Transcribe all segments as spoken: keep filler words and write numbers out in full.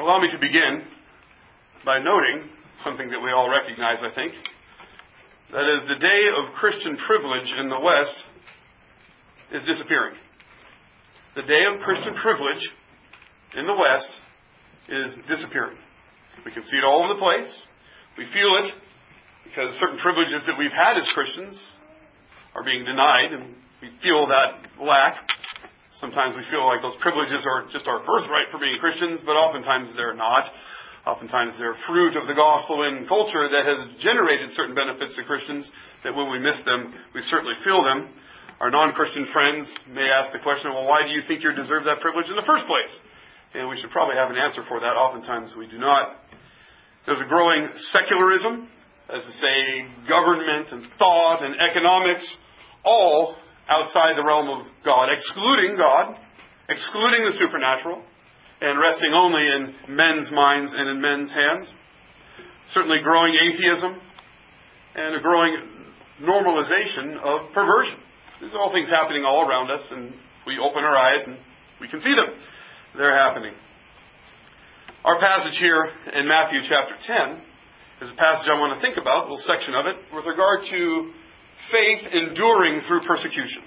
Allow me to begin by noting something that we all recognize, I think. That is, the day of Christian privilege in the West is disappearing. The day of Christian privilege in the West is disappearing. We can see it all over the place. We feel it because certain privileges that we've had as Christians are being denied, and we feel that lack. Sometimes we feel like those privileges are just our birthright for being Christians, but oftentimes they're not. Oftentimes they're fruit of the gospel and culture that has generated certain benefits to Christians that when we miss them, we certainly feel them. Our non-Christian friends may ask the question, well, why do you think you deserve that privilege in the first place? And we should probably have an answer for that. Oftentimes we do not. There's a growing secularism, as to say, government and thought and economics, all outside the realm of God, excluding God, excluding the supernatural, and resting only in men's minds and in men's hands. Certainly growing atheism and a growing normalization of perversion. These are all things happening all around us, and we open our eyes and we can see them. They're happening. Our passage here in Matthew chapter ten is a passage I want to think about, a little section of it, with regard to faith enduring through persecution.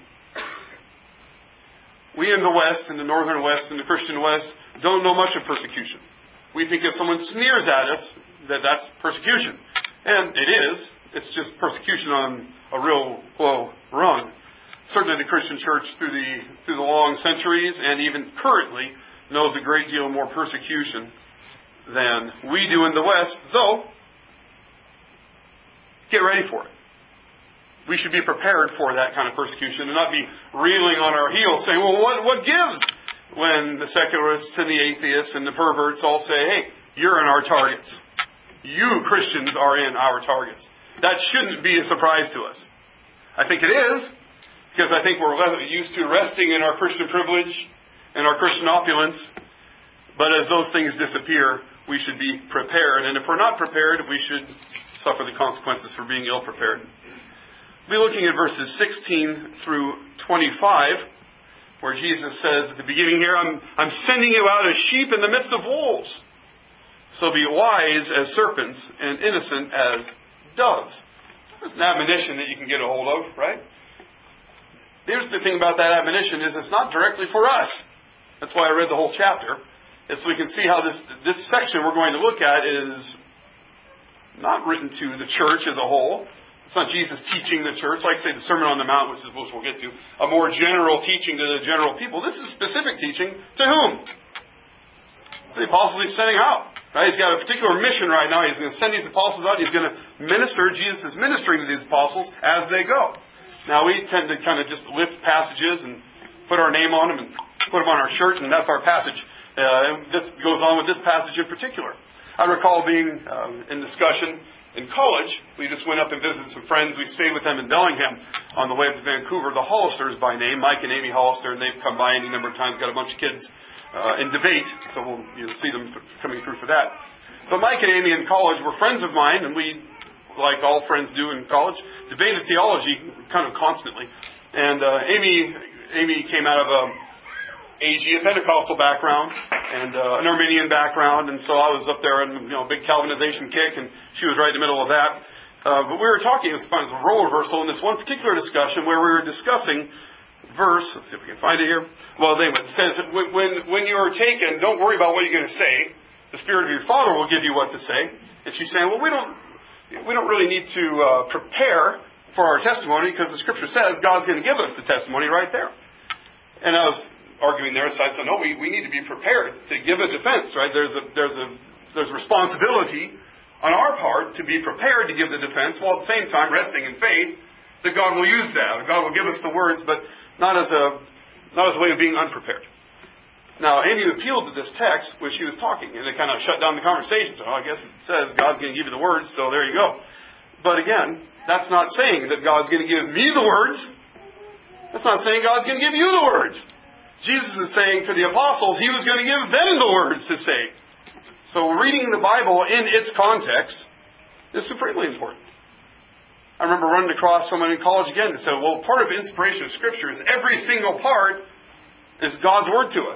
We in the West, in the northern West, in the Christian West, don't know much of persecution. We think if someone sneers at us, that that's persecution. And it is. It's just persecution on a real low rung. Certainly the Christian church through the through the long centuries and even currently knows a great deal more persecution than we do in the West, though get ready for it. We should be prepared for that kind of persecution and not be reeling on our heels saying, well, what, what gives? When the secularists and the atheists and the perverts all say, hey, you're in our targets. You Christians are in our targets. That shouldn't be a surprise to us. I think it is, because I think we're used to resting in our Christian privilege and our Christian opulence. But as those things disappear, we should be prepared. And if we're not prepared, we should suffer the consequences for being ill-prepared. We'll be looking at verses sixteen through twenty-five, where Jesus says at the beginning here, I'm, I'm sending you out as sheep in the midst of wolves. So be wise as serpents and innocent as doves. That's an admonition that you can get a hold of, right? Here's the thing about that admonition is it's not directly for us. That's why I read the whole chapter. Is so we can see how this, this section we're going to look at is not written to the church as a whole. It's not Jesus teaching the church, like say the Sermon on the Mount, which is which we'll get to, a more general teaching to the general people. This is specific teaching to whom? The apostles he's sending out. Right? He's got a particular mission right now. He's going to send these apostles out. He's going to minister. Jesus is ministering to these apostles as they go. Now we tend to kind of just lift passages and put our name on them and put them on our shirt, and that's our passage. Uh, this goes on with this passage in particular. I recall being um, in discussion in college. We just went up and visited some friends. We stayed with them in Bellingham on the way up to Vancouver. The Hollisters by name, Mike and Amy Hollister, and they've come by any number of times, got a bunch of kids uh, in debate, so we'll you know, see them coming through for that. But Mike and Amy in college were friends of mine, and we, like all friends do in college, debated theology kind of constantly. And uh, Amy Amy came out of a A G, a Pentecostal background, and uh, an Arminian background, and so I was up there in you know, a big Calvinization kick, and she was right in the middle of that. Uh, but we were talking, it was kind of a role reversal in this one particular discussion where we were discussing verse, let's see if we can find it here. Well, anyway, it says, when, when, when you are taken, don't worry about what you're going to say. The Spirit of your Father will give you what to say. And she's saying, well, we don't, we don't really need to uh, prepare for our testimony because the Scripture says God's going to give us the testimony right there. And I was arguing there, so I said, no, we, we need to be prepared to give a defense, right? There's a there's a there's responsibility on our part to be prepared to give the defense, while at the same time resting in faith that God will use that. God will give us the words, but not as a not as a way of being unprepared. Now, Amy appealed to this text when she was talking, and it kind of shut down the conversation. So I guess it says God's going to give you the words, so there you go. But again, that's not saying that God's going to give me the words. That's not saying God's going to give you the words. Jesus is saying to the apostles He was going to give them the words to say. So reading the Bible in its context is supremely important. I remember running across someone in college again that said, well, part of inspiration of Scripture is every single part is God's Word to us.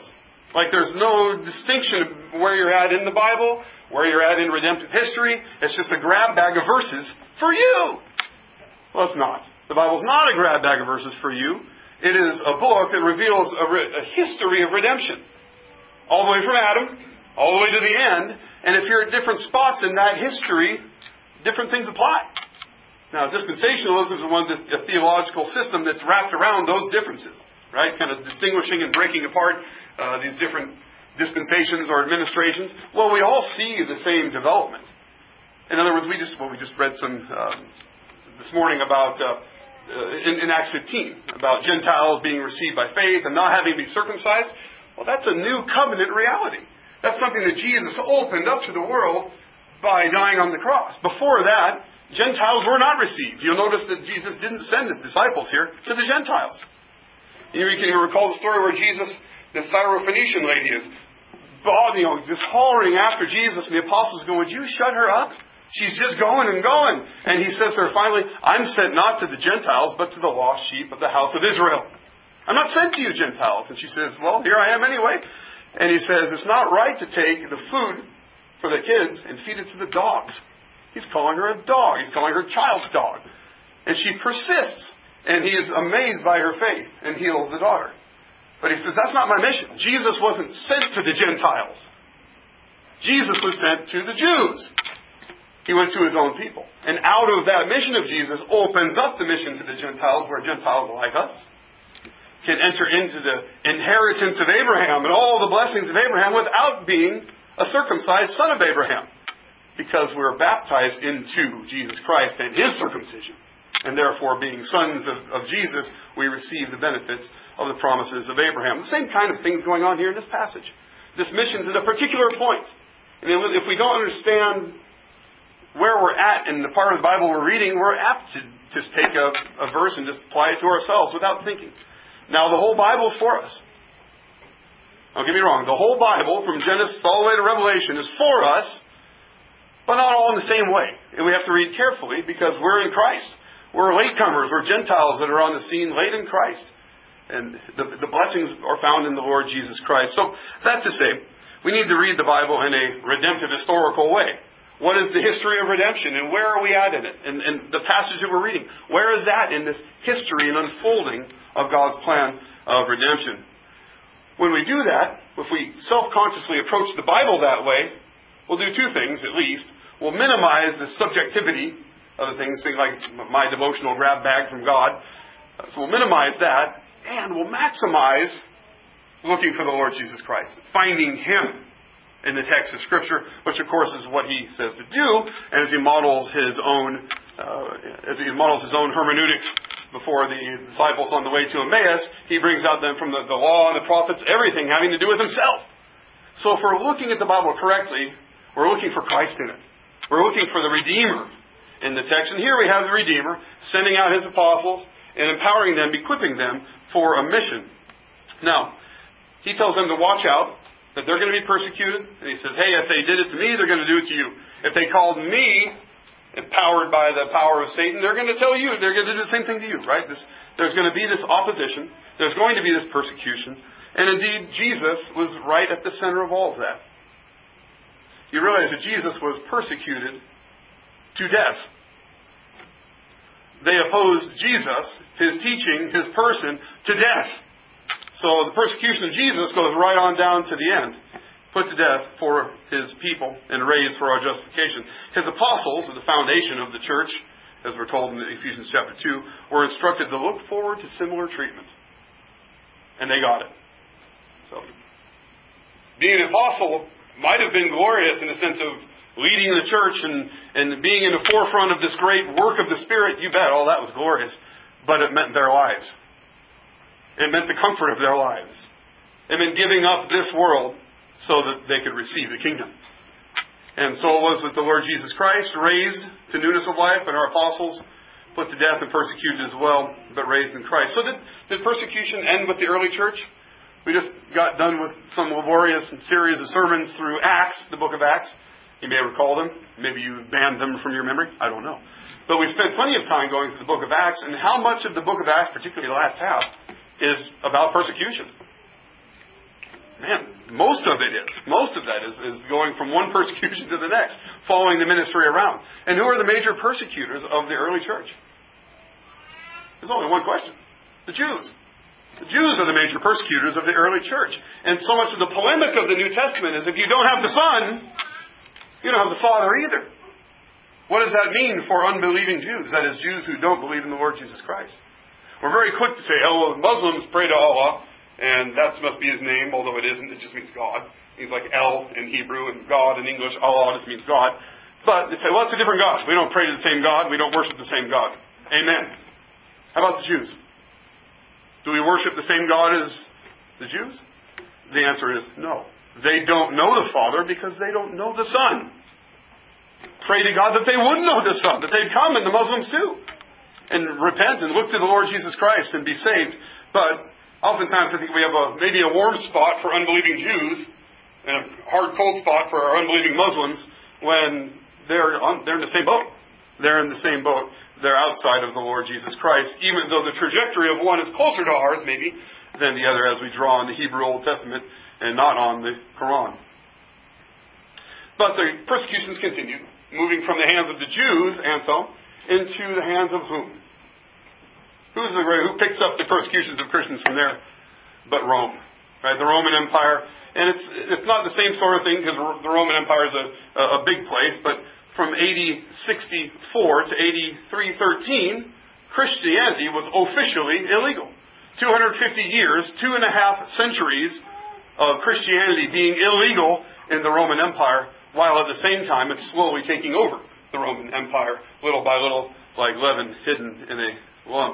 Like there's no distinction of where you're at in the Bible, where you're at in redemptive history. It's just a grab bag of verses for you. Well, it's not. The Bible's not a grab bag of verses for you. It is a book that reveals a, re- a history of redemption. All the way from Adam, all the way to the end. And if you're at different spots in that history, different things apply. Now, dispensationalism is one of the, the theological system that's wrapped around those differences, right? Kind of distinguishing and breaking apart uh, these different dispensations or administrations. Well, we all see the same development. In other words, we just well, we just read some um, this morning about uh, uh, in, in Acts fifteen about Gentiles being received by faith and not having to be circumcised. Well, that's a new covenant reality. That's something that Jesus opened up to the world by dying on the cross. Before that, Gentiles were not received. You'll notice that Jesus didn't send His disciples here to the Gentiles. You can recall the story where Jesus, the Syrophoenician lady, is you know, just hollering after Jesus, and the apostles go, "Would you shut her up? She's just going and going." And He says to her finally, "I'm sent not to the Gentiles, but to the lost sheep of the house of Israel. I'm not sent to you, Gentiles." And she says, "Well, here I am anyway." And He says, "It's not right to take the food for the kids and feed it to the dogs." He's calling her a dog. He's calling her child's dog. And she persists. And He is amazed by her faith and heals the daughter. But He says, that's not my mission. Jesus wasn't sent to the Gentiles. Jesus was sent to the Jews. He went to His own people. And out of that mission of Jesus opens up the mission to the Gentiles, where Gentiles like us can enter into the inheritance of Abraham and all the blessings of Abraham without being a circumcised son of Abraham. Because we're baptized into Jesus Christ and His circumcision. And therefore, being sons of, of Jesus, we receive the benefits of the promises of Abraham. The same kind of things going on here in this passage. This mission's at a particular point. And if we don't understand where we're at in the part of the Bible we're reading, we're apt to just take a, a verse and just apply it to ourselves without thinking. Now, the whole Bible is for us. Don't get me wrong. The whole Bible, from Genesis all the way to Revelation, is for us. But not all in the same way. And we have to read carefully because we're in Christ. We're latecomers. We're Gentiles that are on the scene late in Christ. And the, the blessings are found in the Lord Jesus Christ. So that to say, we need to read the Bible in a redemptive historical way. What is the history of redemption and where are we at in it? And, and the passage that we're reading, where is that in this history and unfolding of God's plan of redemption? When we do that, if we self-consciously approach the Bible that way, we'll do two things at least. We'll minimize the subjectivity of the things, things like my devotional grab bag from God. So we'll minimize that, and we'll maximize looking for the Lord Jesus Christ, finding Him in the text of Scripture, which of course is what He says to do, and as He models His own, uh, as He models His own hermeneutics before the disciples on the way to Emmaus, He brings out them from the, the law and the prophets, everything having to do with Himself. So if we're looking at the Bible correctly, we're looking for Christ in it. We're looking for the Redeemer in the text. And here we have the Redeemer sending out His apostles and empowering them, equipping them for a mission. Now, He tells them to watch out, that they're going to be persecuted. And He says, hey, if they did it to me, they're going to do it to you. If they called me, empowered by the power of Satan, they're going to tell you, they're going to do the same thing to you, right? This, there's going to be this opposition. There's going to be this persecution. And indeed, Jesus was right at the center of all of that. You realize that Jesus was persecuted to death. They opposed Jesus, His teaching, His person, to death. So the persecution of Jesus goes right on down to the end. Put to death for His people and raised for our justification. His apostles, the foundation of the church, as we're told in Ephesians chapter two, were instructed to look forward to similar treatment. And they got it. So, being an apostle might have been glorious in the sense of leading the church and, and being in the forefront of this great work of the Spirit. You bet, all that was glorious. But it meant their lives. It meant the comfort of their lives. It meant giving up this world so that they could receive the kingdom. And so it was with the Lord Jesus Christ, raised to newness of life, and our apostles put to death and persecuted as well, but raised in Christ. So did, did persecution end with the early church? We just got done with some laborious series of sermons through Acts, the book of Acts. You may recall them. Maybe you banned them from your memory. I don't know. But we spent plenty of time going through the book of Acts, and how much of the book of Acts, particularly the last half, is about persecution. Man, most of it is. Most of that is, is going from one persecution to the next, following the ministry around. And who are the major persecutors of the early church? There's only one question. The Jews. The Jews are the major persecutors of the early church. And so much of the polemic of the New Testament is if you don't have the Son, you don't have the Father either. What does that mean for unbelieving Jews? That is, Jews who don't believe in the Lord Jesus Christ. We're very quick to say, oh, well, Muslims pray to Allah, and that must be His name, although it isn't. It just means God. It means like El in Hebrew, and God in English. Allah just means God. But they say, well, it's a different God. We don't pray to the same God. We don't worship the same God. Amen. How about the Jews? Do we worship the same God as the Jews? The answer is no. They don't know the Father because they don't know the Son. Pray to God that they would know the Son, that they'd come, and the Muslims too, and repent and look to the Lord Jesus Christ and be saved. But oftentimes I think we have a maybe a warm spot for unbelieving Jews and a hard cold spot for our unbelieving Muslims when they're on, they're in the same boat. They're in the same boat. They're outside of the Lord Jesus Christ, even though the trajectory of one is closer to ours, maybe, than the other as we draw on the Hebrew Old Testament and not on the Quran. But the persecutions continued, moving from the hands of the Jews, Anselm, into the hands of whom? Who's the who picks up the persecutions of Christians from there? But Rome, right? The Roman Empire, and it's it's not the same sort of thing because the Roman Empire is a a big place, but from A D sixty-four to A D three thirteen, Christianity was officially illegal. two hundred fifty years, two and a half centuries of Christianity being illegal in the Roman Empire, while at the same time it's slowly taking over the Roman Empire, little by little, like leaven hidden in a lump.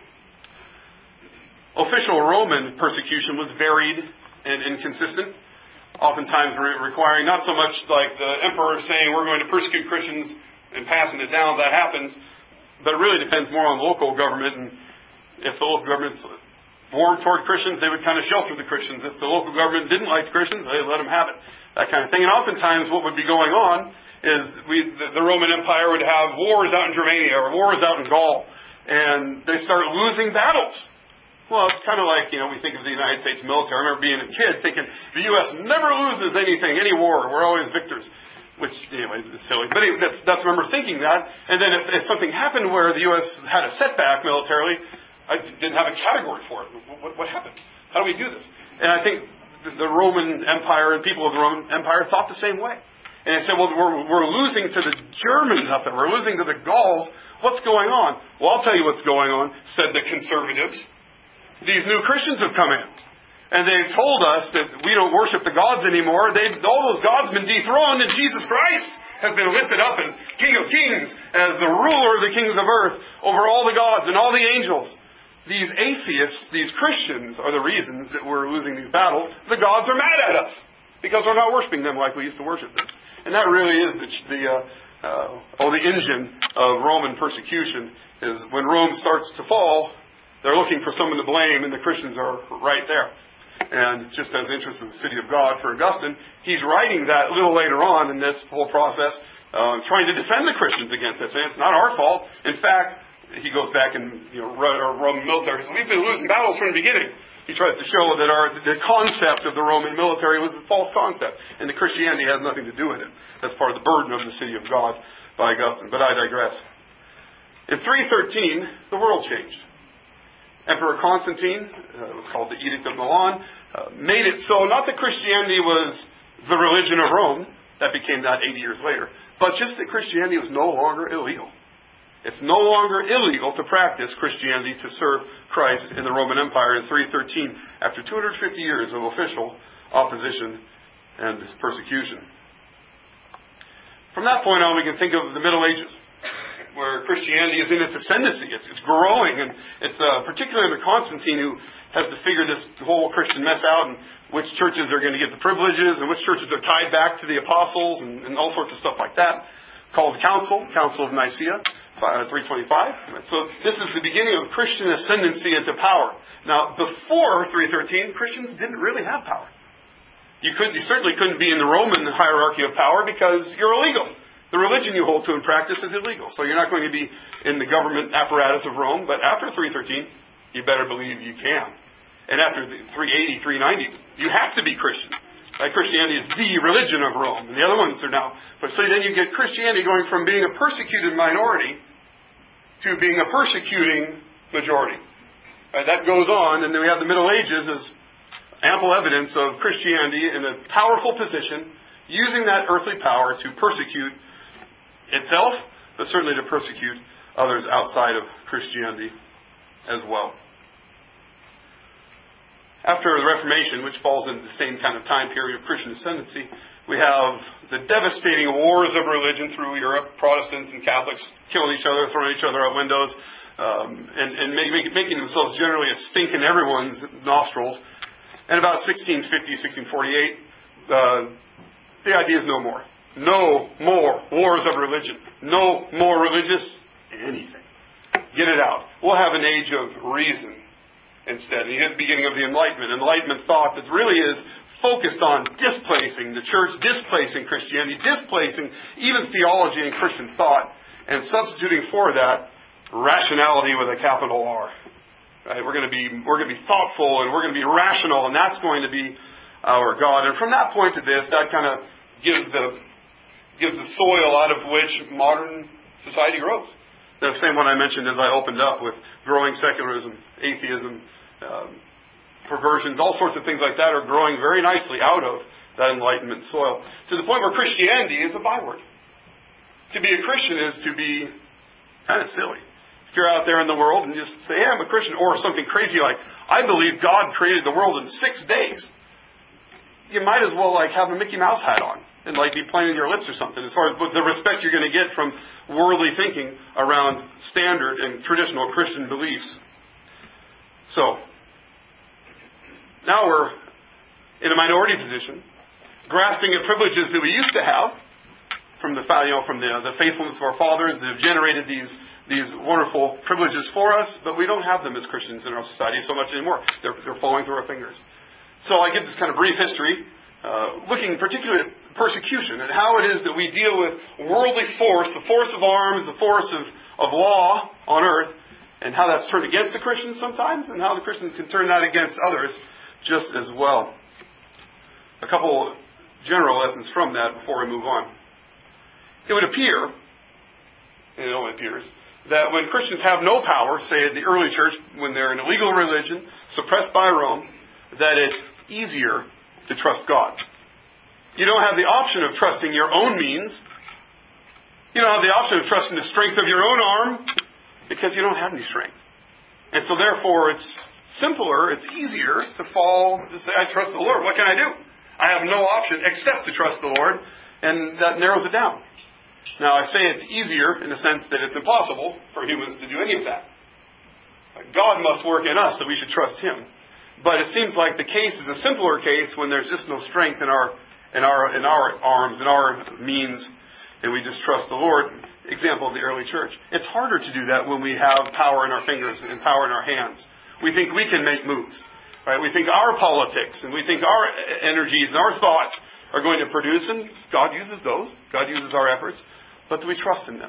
Official Roman persecution was varied and inconsistent, oftentimes re- requiring not so much like the emperor saying we're going to persecute Christians and passing it down, that happens, but it really depends more on local government, and if the local government's warmed toward Christians, they would kind of shelter the Christians. If the local government didn't like Christians, they'd let them have it, that kind of thing. And oftentimes what would be going on is we, the, the Roman Empire would have wars out in Germania or wars out in Gaul, and they start losing battles. Well, it's kind of like, you know, we think of the United States military. I remember being a kid thinking the U S never loses anything, any war. We're always victors. Which, anyway, is silly. But anyway, that's, that's, I remember thinking that. And then if, if something happened where the U S had a setback militarily, I didn't have a category for it. What, what happened? How do we do this? And I think the, the Roman Empire and people of the Roman Empire thought the same way. And they said, well, we're, we're losing to the Germans up there. We're losing to the Gauls. What's going on? Well, I'll tell you what's going on, said the conservatives. These new Christians have come in, and they've told us that we don't worship the gods anymore. They've, all those gods have been dethroned, and Jesus Christ has been lifted up as King of Kings, as the ruler of the kings of earth, over all the gods and all the angels. These atheists, these Christians, are the reasons that we're losing these battles. The gods are mad at us because we're not worshiping them like we used to worship them. And that really is the, the uh, uh, oh, the engine of Roman persecution, is when Rome starts to fall, they're looking for someone to blame, and the Christians are right there. And just as interested in the city of God for Augustine, he's writing that a little later on in this whole process, uh, trying to defend the Christians against it, saying it's not our fault. In fact, he goes back and, you know, Roman military says, we've been losing battles from the beginning. He tries to show that our the concept of the Roman military was a false concept, and the Christianity has nothing to do with it. That's part of the burden of the city of God by Augustine. But I digress. In three thirteen, the world changed. Emperor Constantine, uh, it was called the Edict of Milan, uh, made it so not that Christianity was the religion of Rome, that became that eighty years later, but just that Christianity was no longer illegal. It's no longer illegal to practice Christianity, to serve Christ in the Roman Empire in three thirteen, after two hundred fifty years of official opposition and persecution. From that point on, we can think of the Middle Ages, where Christianity is in its ascendancy. It's, it's growing, and it's uh, particularly under Constantine, who has to figure this whole Christian mess out, and which churches are going to get the privileges, and which churches are tied back to the apostles, and, and all sorts of stuff like that. Calls a council, Council of Nicaea, three twenty-five. So this is the beginning of Christian ascendancy into power. Now, before three thirteen, Christians didn't really have power. You couldn't, you certainly couldn't be in the Roman hierarchy of power because you're illegal. The religion you hold to and practice is illegal. So you're not going to be in the government apparatus of Rome. But after three thirteen, you better believe you can. And after three eighty, three ninety, you have to be Christian. Right? Christianity is the religion of Rome. And the other ones are now. But so then you get Christianity going from being a persecuted minority to being a persecuting majority. Right? That goes on. And then we have the Middle Ages as ample evidence of Christianity in a powerful position, using that earthly power to persecute itself, but certainly to persecute others outside of Christianity as well. After the Reformation, which falls into the same kind of time period of Christian ascendancy, we have the devastating wars of religion through Europe, Protestants and Catholics killing each other, throwing each other out windows, um, and, and make, making themselves generally a stink in everyone's nostrils. And about sixteen fifty, sixteen forty-eight, uh, the idea is no more. No more wars of religion. No more religious anything. Get it out. We'll have an age of reason instead. You hit the beginning of the Enlightenment. Enlightenment thought that really is focused on displacing the church, displacing Christianity, displacing even theology and Christian thought, and substituting for that rationality with a capital R. Right? We're going to be we're going to be thoughtful and we're going to be rational, and that's going to be our God. And from that point to this, that kind of gives the gives the soil out of which modern society grows. The same one I mentioned as I opened up with growing secularism, atheism, um, perversions, all sorts of things like that are growing very nicely out of that Enlightenment soil. To the point where Christianity is a byword. To be a Christian is to be kind of silly. If you're out there in the world and just say, hey, I'm a Christian, or something crazy like, I believe God created the world in six days, you might as well like have a Mickey Mouse hat on and like be playing with your lips or something, as far as the respect you're going to get from worldly thinking around standard and traditional Christian beliefs. So, now we're in a minority position, grasping at privileges that we used to have from the you know from the the faithfulness of our fathers that have generated these these wonderful privileges for us, but we don't have them as Christians in our society so much anymore. They're they're falling through our fingers. So I give this kind of brief history, uh, looking particularly at persecution and how it is that we deal with worldly force, the force of arms, the force of, of law on earth, and how that's turned against the Christians sometimes, and how the Christians can turn that against others just as well. A couple general lessons from that before we move on. It would appear, and it only appears, that when Christians have no power, say in the early church, when they're an illegal religion, suppressed by Rome, that it's easier to trust God. You don't have the option of trusting your own means. You don't have the option of trusting the strength of your own arm, because you don't have any strength. And so therefore it's simpler, it's easier to fall, to say, I trust the Lord. What can I do? I have no option except to trust the Lord, and that narrows it down. Now I say it's easier in the sense that it's impossible for humans to do any of that. God must work in us that we should trust Him. But it seems like the case is a simpler case when there's just no strength in our in our in our arms, in our means, and we just trust the Lord. Example of the early church. It's harder to do that when we have power in our fingers and power in our hands. We think we can make moves. Right? We think our politics and we think our energies and our thoughts are going to produce, and God uses those. God uses our efforts. But do we trust in them?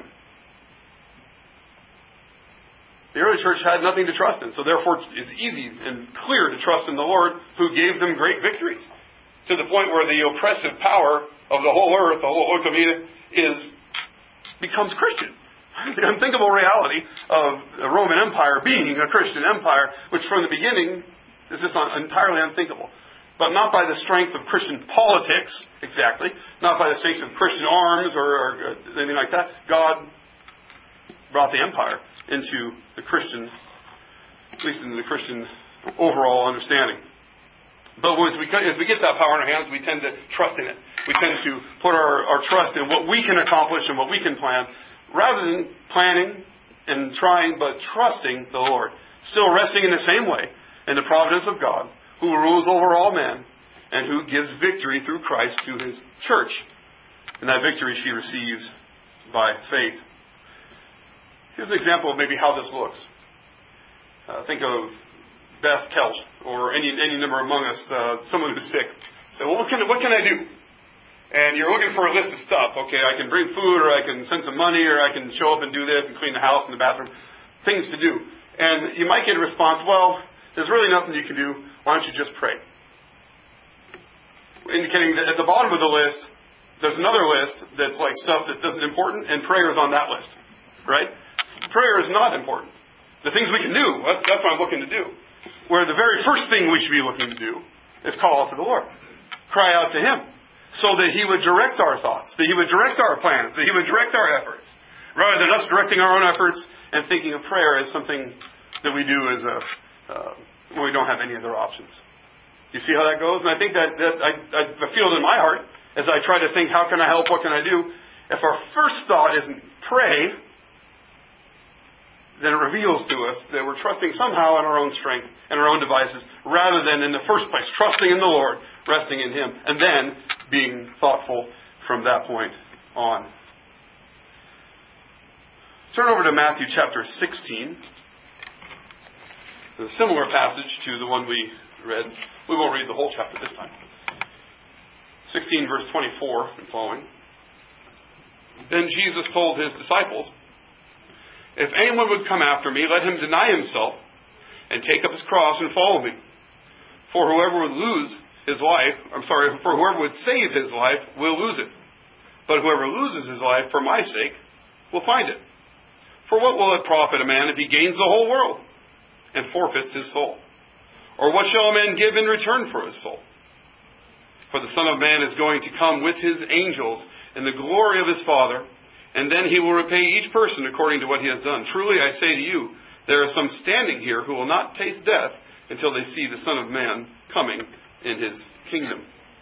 The early church had nothing to trust in, so therefore it's easy and clear to trust in the Lord who gave them great victories. To the point where the oppressive power of the whole earth, the whole Oikomia, is becomes Christian. The unthinkable reality of the Roman Empire being a Christian empire, which from the beginning is just entirely unthinkable. But not by the strength of Christian politics, exactly. Not by the strength of Christian arms or, or anything like that. God brought the empire into the Christian, at least into the Christian overall understanding. But as we, as we get that power in our hands, we tend to trust in it. We tend to put our, our trust in what we can accomplish and what we can plan, rather than planning and trying, but trusting the Lord. Still resting in the same way in the providence of God, who rules over all men, and who gives victory through Christ to His church. And that victory she receives by faith. Here's an example of maybe how this looks. Uh, think of Beth Kelch, or any any number among us, uh, someone who's sick. Say, well, what can, what can I do? And you're looking for a list of stuff. Okay, I can bring food, or I can send some money, or I can show up and do this and clean the house and the bathroom. Things to do. And you might get a response, well, there's really nothing you can do. Why don't you just pray? Indicating that at the bottom of the list, there's another list that's like stuff that isn't important, and prayer is on that list. Right? Prayer is not important. The things we can do, that's, that's what I'm looking to do. Where the very first thing we should be looking to do is call out to the Lord. Cry out to Him. So that He would direct our thoughts, that He would direct our plans, that He would direct our efforts. Rather than us directing our own efforts and thinking of prayer as something that we do as a, uh, when we don't have any other options. You see how that goes? And I think that, that I, I feel it in my heart as I try to think, how can I help, what can I do? If our first thought isn't pray, then it reveals to us that we're trusting somehow in our own strength and our own devices, rather than in the first place trusting in the Lord, resting in Him, and then being thoughtful from that point on. Turn over to Matthew chapter sixteen. A similar passage to the one we read. We won't read the whole chapter this time. sixteen verse twenty-four and following. Then Jesus told His disciples, "If anyone would come after me, let him deny himself and take up his cross and follow me. For whoever would lose his life, I'm sorry, for whoever would save his life will lose it. But whoever loses his life for my sake will find it. For what will it profit a man if he gains the whole world and forfeits his soul? Or what shall a man give in return for his soul? For the Son of Man is going to come with His angels in the glory of His Father, and then He will repay each person according to what he has done. Truly I say to you, there are some standing here who will not taste death until they see the Son of Man coming in His kingdom."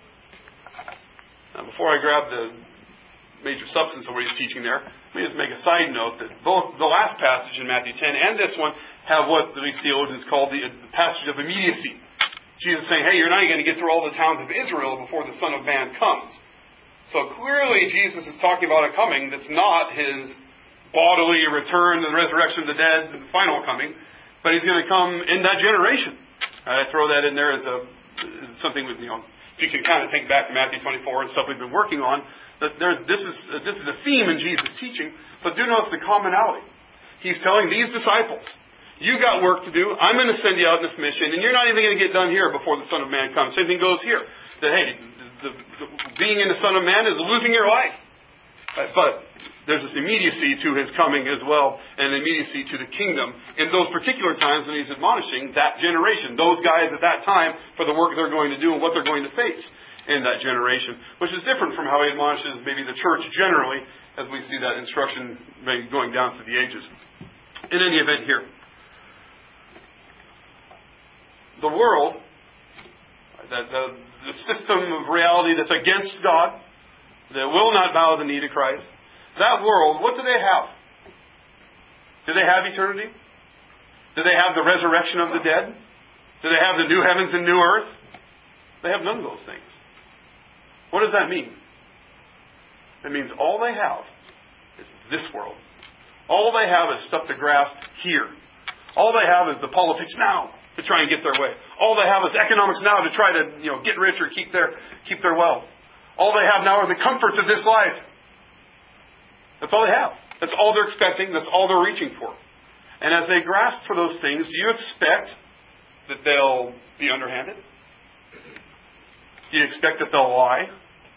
Now, before I grab the major substance of what He's teaching there, let me just make a side note that both the last passage in Matthew ten and this one have what these theologians call the, the passage of immediacy. Jesus saying, hey, you're not going to get through all the towns of Israel before the Son of Man comes. So clearly Jesus is talking about a coming that's not His bodily return, the resurrection of the dead, the final coming, but He's going to come in that generation. I throw that in there as a something with, you know, if you can kind of think back to Matthew twenty-four and stuff we've been working on, that there's this is this is a theme in Jesus' teaching, but do notice the commonality. He's telling these disciples, you got work to do. I'm going to send you out in this mission, and you're not even going to get done here before the Son of Man comes. Same thing goes here. That, hey, the, the, being in the Son of Man is losing your life. But there's this immediacy to His coming as well, and immediacy to the kingdom in those particular times when He's admonishing that generation, those guys at that time, for the work they're going to do and what they're going to face in that generation, which is different from how He admonishes maybe the church generally, as we see that instruction maybe going down through the ages. In any event here, the world, the, the, the system of reality that's against God, that will not bow the knee to Christ, that world, what do they have? Do they have eternity? Do they have the resurrection of the dead? Do they have the new heavens and new earth? They have none of those things. What does that mean? It means all they have is this world. All they have is stuff to grasp here. All they have is the politics now to try and get their way. All they have is economics now to try to, you know, get rich or keep their keep their wealth. All they have now are the comforts of this life. That's all they have. That's all they're expecting. That's all they're reaching for. And as they grasp for those things, do you expect that they'll be underhanded? Do you expect that they'll lie?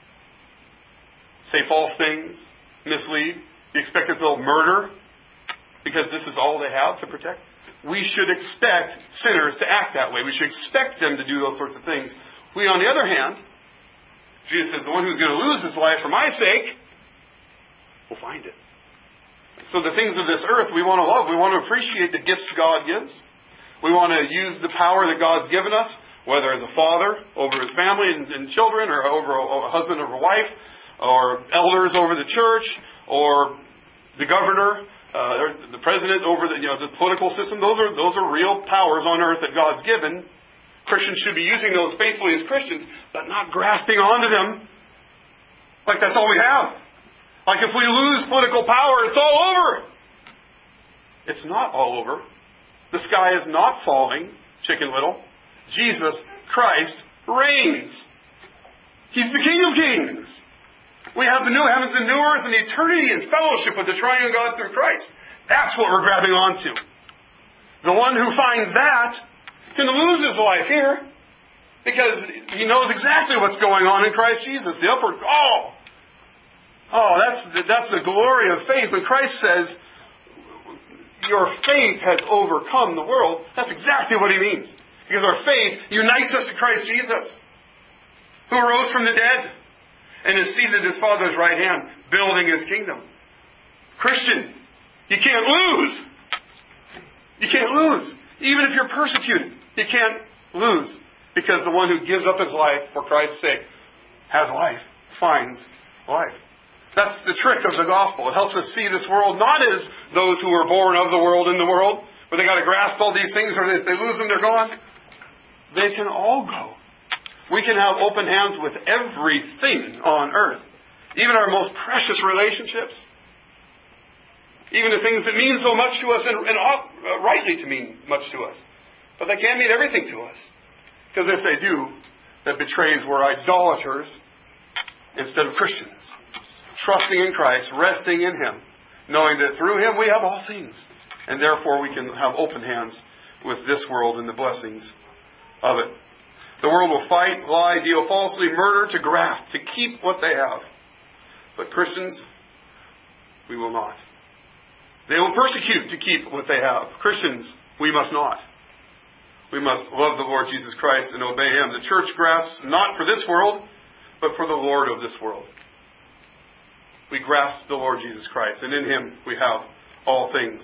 Say false things? Mislead? Do you expect that they'll murder? Because this is all they have to protect? We should expect sinners to act that way. We should expect them to do those sorts of things. We, on the other hand, Jesus says, the one who's going to lose his life for my sake will find it. So the things of this earth we want to love. We want to appreciate the gifts God gives. We want to use the power that God's given us, whether as a father over his family and, and children, or over a, a husband over a wife, or elders over the church, or the governor, uh, or the president over the, you know, the political system. Those are those are real powers on earth that God's given. Christians should be using those faithfully as Christians, but not grasping onto them like that's all we have. Like if we lose political power, it's all over. It's not all over. The sky is not falling, Chicken Little. Jesus Christ reigns. He's the King of Kings. We have the new heavens and new earth and eternity and fellowship with the triune God through Christ. That's what we're grabbing onto. The one who finds that can lose his life here because he knows exactly what's going on in Christ Jesus. The upward, oh, oh, that's, that's the glory of faith. When Christ says, your faith has overcome the world, that's exactly what he means. Because our faith unites us to Christ Jesus, who arose from the dead and is seated at his Father's right hand, building his kingdom. Christian, you can't lose. You can't lose. Even if you're persecuted, you can't lose. Because the one who gives up his life for Christ's sake has life, finds life. That's the trick of the gospel. It helps us see this world not as those who were born of the world in the world, where they got to grasp all these things, or if they lose them, they're gone. They can all go. We can have open hands with everything on earth. Even our most precious relationships. Even the things that mean so much to us and, and ought uh, rightly to mean much to us. But they can't mean everything to us. Because if they do, that betrays we're idolaters instead of Christians. Trusting in Christ, resting in Him, knowing that through Him we have all things. And therefore we can have open hands with this world and the blessings of it. The world will fight, lie, deal falsely, murder, to graft, to keep what they have. But Christians, we will not. They will persecute to keep what they have. Christians, we must not. We must love the Lord Jesus Christ and obey Him. The church grasps not for this world, but for the Lord of this world. We grasp the Lord Jesus Christ, and in Him we have all things.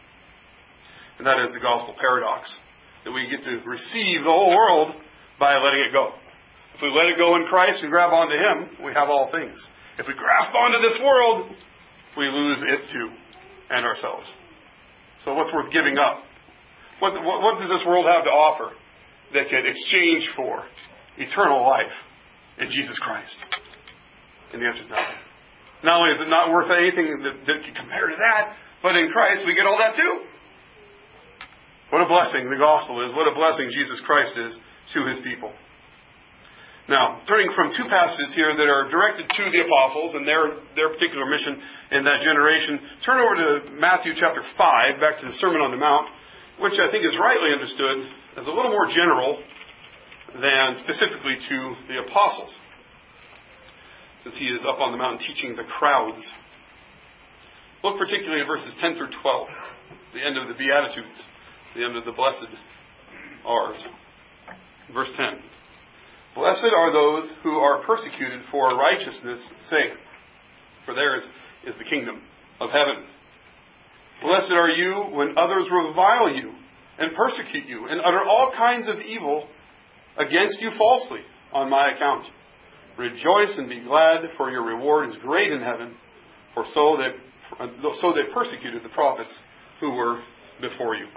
And that is the gospel paradox, that we get to receive the whole world by letting it go. If we let it go in Christ and grab onto Him, we have all things. If we grasp onto this world, we lose it too, and ourselves. So what's worth giving up? What, what, what does this world have to offer that can exchange for eternal life in Jesus Christ? And the answer is nothing. Not only is it not worth anything that, that can compare to that, but in Christ we get all that too. What a blessing the gospel is. What a blessing Jesus Christ is to His people. Now, turning from two passages here that are directed to the apostles and their, their particular mission in that generation, turn over to Matthew chapter five, back to the Sermon on the Mount, which I think is rightly understood as a little more general than specifically to the apostles, since He is up on the mountain teaching the crowds. Look particularly at verses ten through twelve, the end of the Beatitudes, the end of the blessed R's. Verse ten. Blessed are those who are persecuted for righteousness' sake, for theirs is the kingdom of heaven. Blessed are you when others revile you and persecute you and utter all kinds of evil against you falsely on my account. Rejoice and be glad, for your reward is great in heaven, for so they, so they persecuted the prophets who were before you.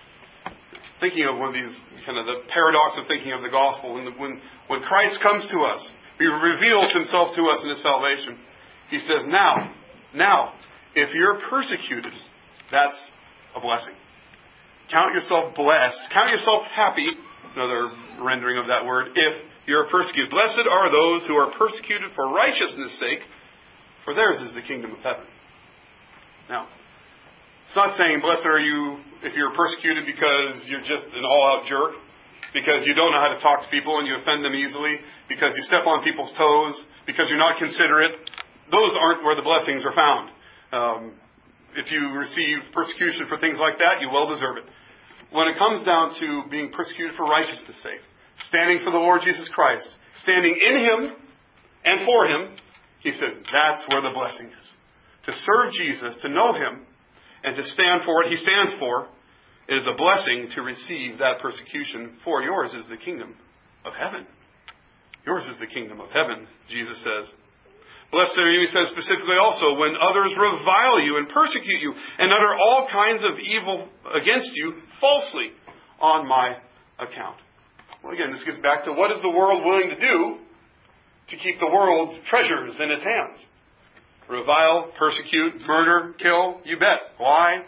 Thinking of one of these, kind of the paradox of thinking of the gospel. When, the, when, when Christ comes to us, He reveals Himself to us in His salvation. He says, now, now, if you're persecuted, that's a blessing. Count yourself blessed. Count yourself happy, another rendering of that word, if you're persecuted. Blessed are those who are persecuted for righteousness' sake, for theirs is the kingdom of heaven. Now, it's not saying, blessed are you if you're persecuted because you're just an all-out jerk, because you don't know how to talk to people and you offend them easily, because you step on people's toes, because you're not considerate. Those aren't where the blessings are found. Um, if you receive persecution for things like that, you well deserve it. When it comes down to being persecuted for righteousness' sake, standing for the Lord Jesus Christ, standing in Him and for Him, He says that's where the blessing is. To serve Jesus, to know Him, and to stand for what He stands for, it is a blessing to receive that persecution, for yours is the kingdom of heaven. Yours is the kingdom of heaven, Jesus says. Blessed are you, He says specifically also, when others revile you and persecute you and utter all kinds of evil against you falsely on my account. Well, again, this gets back to what is the world willing to do to keep the world's treasures in its hands? Revile, persecute, murder, kill, you bet. Why?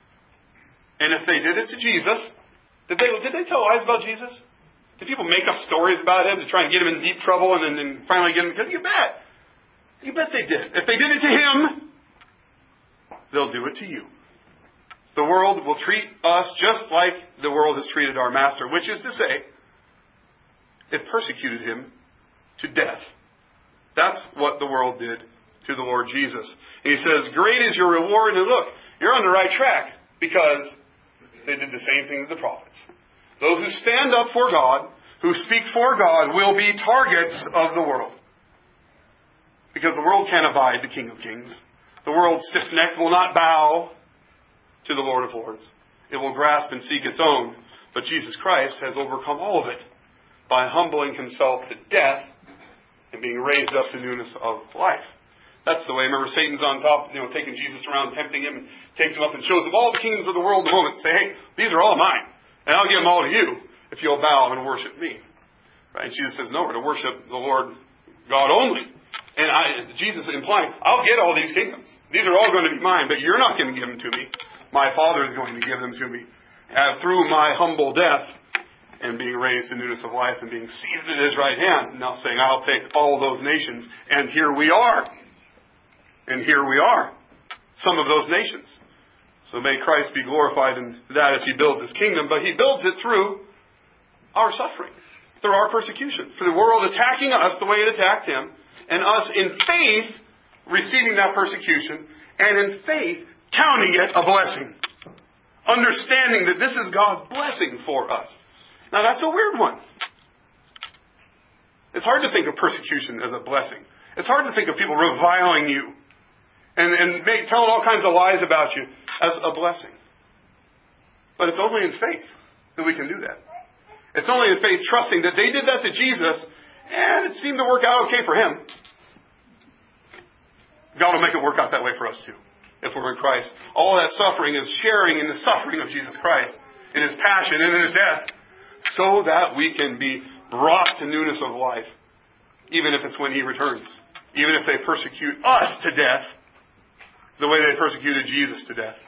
And if they did it to Jesus, did they did they tell lies about Jesus? Did people make up stories about Him to try and get Him in deep trouble and then, then finally get Him killed? You bet. You bet they did. If they did it to Him, they'll do it to you. the world will treat us just like the world has treated our Master, which is to say, it persecuted him to death. That's what the world did to the Lord Jesus. And he says, great is your reward. And look, you're on the right track because they did the same thing to the prophets. Those who stand up for God, who speak for God, will be targets of the world. Because the world can't abide the King of Kings. The world stiff-necked will not bow to the Lord of Lords. It will grasp and seek its own. But Jesus Christ has overcome all of it by humbling himself to death and being raised up to newness of life. That's the way. Remember, Satan's on top, you know, taking Jesus around, tempting him, and takes him up and shows him all the kingdoms of the world in a moment. Say, hey, these are all mine, and I'll give them all to you if you'll bow and worship me. Right? And Jesus says, no, we're to worship the Lord God only. And I, Jesus is implying, I'll get all these kingdoms. These are all going to be mine, but you're not going to give them to me. My Father is going to give them to me. Uh, through my humble death and being raised to newness of life and being seated at his right hand, now saying, I'll take all those nations, and here we are. And here we are, some of those nations. So may Christ be glorified in that as he builds his kingdom, but he builds it through our suffering, through our persecution, for the world attacking us the way it attacked him, and us in faith receiving that persecution, and in faith counting it a blessing. Understanding that this is God's blessing for us. Now that's a weird one. It's hard to think of persecution as a blessing. It's hard to think of people reviling you and, and make, telling all kinds of lies about you as a blessing. But it's only in faith that we can do that. It's only in faith trusting that they did that to Jesus and it seemed to work out okay for him. God will make it work out that way for us too, if we're in Christ. All that suffering is sharing in the suffering of Jesus Christ, in his passion and in his death, so that we can be brought to newness of life, even if it's when he returns. Even if they persecute us to death, the way they persecuted Jesus to death.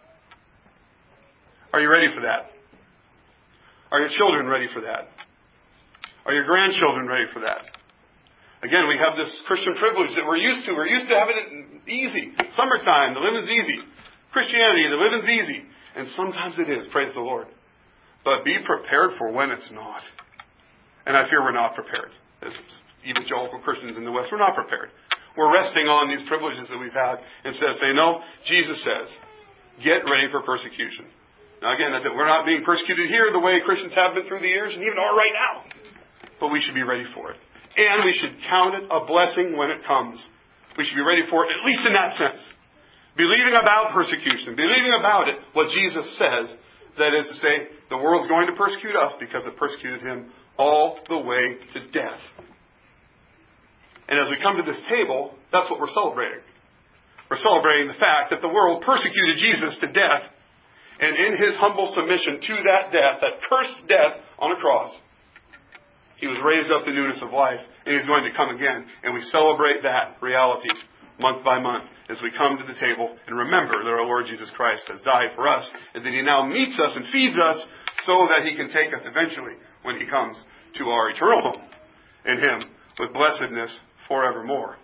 Are you ready for that? Are your children ready for that? Are your grandchildren ready for that? Again, we have this Christian privilege that we're used to. We're used to having it easy. Summertime, the living's easy. Christianity, the living's easy. And sometimes it is, praise the Lord. But be prepared for when it's not. And I fear we're not prepared. As evangelical Christians in the West, we're not prepared. We're resting on these privileges that we've had instead of saying, no, Jesus says, get ready for persecution. Now again, we're not being persecuted here the way Christians have been through the years and even are right now. But we should be ready for it. And we should count it a blessing when it comes. We should be ready for it, at least in that sense. Believing about persecution, believing about it, what Jesus says, that is to say, the world's going to persecute us because it persecuted him all the way to death. And as we come to this table, that's what we're celebrating. We're celebrating the fact that the world persecuted Jesus to death. And in his humble submission to that death, that cursed death on a cross, he was raised up to newness of life, and he's going to come again. And we celebrate that reality month by month as we come to the table and remember that our Lord Jesus Christ has died for us, and that he now meets us and feeds us so that he can take us eventually when he comes to our eternal home in him with blessedness forevermore.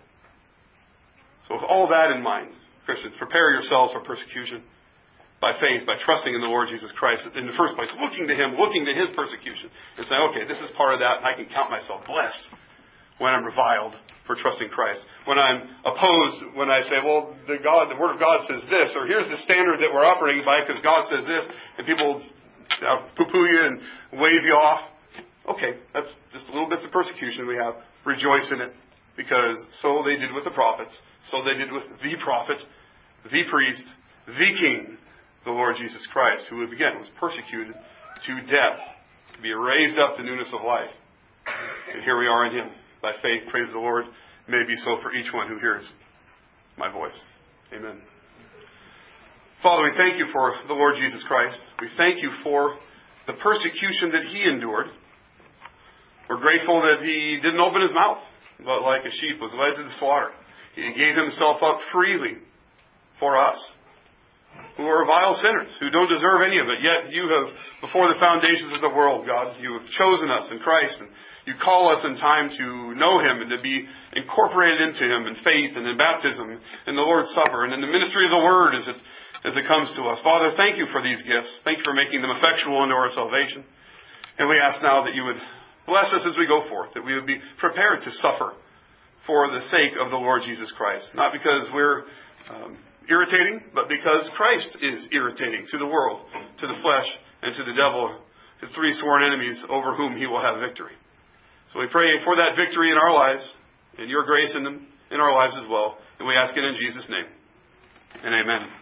So with all that in mind, Christians, prepare yourselves for persecution by faith, by trusting in the Lord Jesus Christ in the first place, looking to him, looking to his persecution, and saying, okay, this is part of that, and I can count myself blessed when I'm reviled for trusting Christ. When I'm opposed, when I say, well, the God, the Word of God says this, or here's the standard that we're operating by because God says this, and people uh, poo-poo you and wave you off. Okay, that's just little bits of persecution we have. Rejoice in it, because so they did with the prophets, so they did with the prophet, the priest, the king, the Lord Jesus Christ, who was, again, was persecuted to death, to be raised up to newness of life. And here we are in him. By faith, praise the Lord, may be so for each one who hears my voice. Amen. Father, we thank you for the Lord Jesus Christ. We thank you for the persecution that he endured. We're grateful that he didn't open his mouth, but like a sheep was led to the slaughter. He gave himself up freely for us, who are vile sinners, who don't deserve any of it. Yet you have, before the foundations of the world, God, you have chosen us in Christ, and you call us in time to know him and to be incorporated into him in faith and in baptism, in the Lord's Supper, and in the ministry of the Word as it as it comes to us. Father, thank you for these gifts. Thank you for making them effectual into our salvation. And we ask now that you would bless us as we go forth, that we would be prepared to suffer for the sake of the Lord Jesus Christ. Not because we're um, irritating, but because Christ is irritating to the world, to the flesh, and to the devil, his three sworn enemies over whom he will have victory. So we pray for that victory in our lives, and your grace in them, in our lives as well. And we ask it in Jesus' name. And amen.